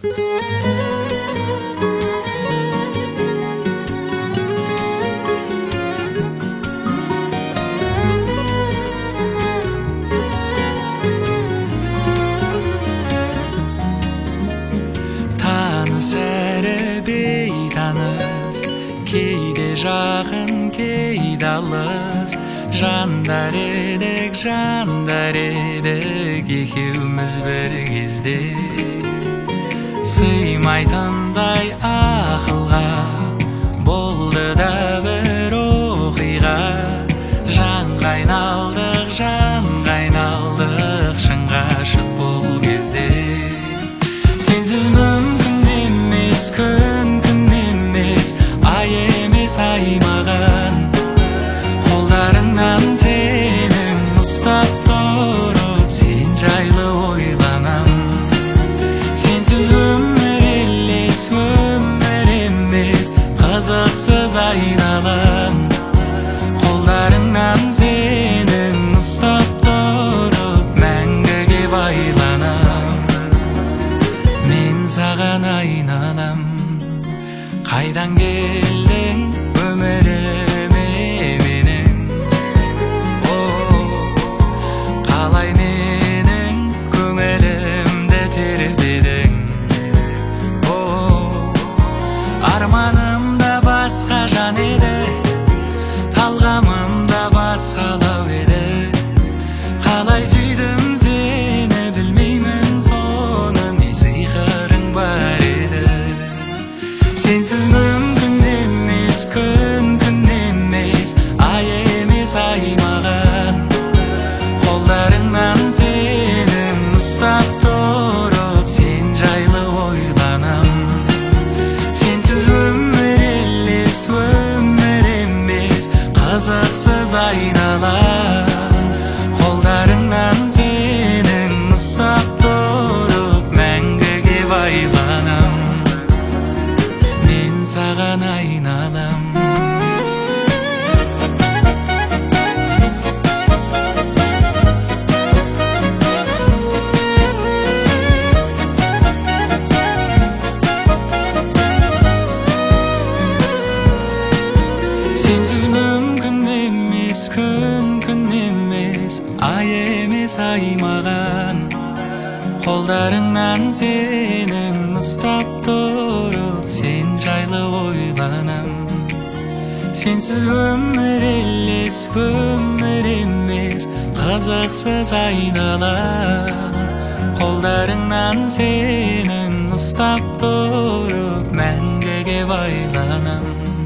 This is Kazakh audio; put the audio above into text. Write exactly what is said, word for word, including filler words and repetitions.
Tanыс әрі бейтаныс, кейде жақын, кейде алыс. Жандар едік, жандар едік, екеуміз бір кезде. Сыймайтындай ақылға болды да бір оқиға. Жанға айналдық, жанға айналдық, шыңға шық бұл кезде. Сенсіз мүмкін емес, күн күн емес, ай емес ай маған. Қолдарыңнан сенің ұстап тұрып, сен жайлы ойланам. Сенсіз өмір елес, өмір емес, қызықсыз айналам. Қолдарыңнан сенің ұстап тұрып, мәңгіге байланам. Мен саған айналам. Қайдан келдің өміріме менің? Қалай менің көңілімді тербедің? Арманым да басқа жан еді, талғамым да басқалау еді. Қалай сүйдім сені білмеймін, соны не сиқырың бар еді. Сенсіз мүмкін емес, күн күн емес, ай емес ай маған. Қолдарыңнан сенің ұстап тұрып, сен жайлы ойланам. Сенсіз өмір елес, өмір емес, қызықсыз айналам. Қолдарыңнан сенің ұстап тұрып, мәңгіге байланам. Мен саған айналам. Сенсіз мүмкін емес, күн күн емес, ай емес ай маған. Қолдарыңнан сенің ұстап тұрып, сен жайлы ойланам. Сенсіз өмір елес, өмір емес, қызықсыз айналам. Қолдарыңнан сенің ұстап тұрып, мәңгіге байланам.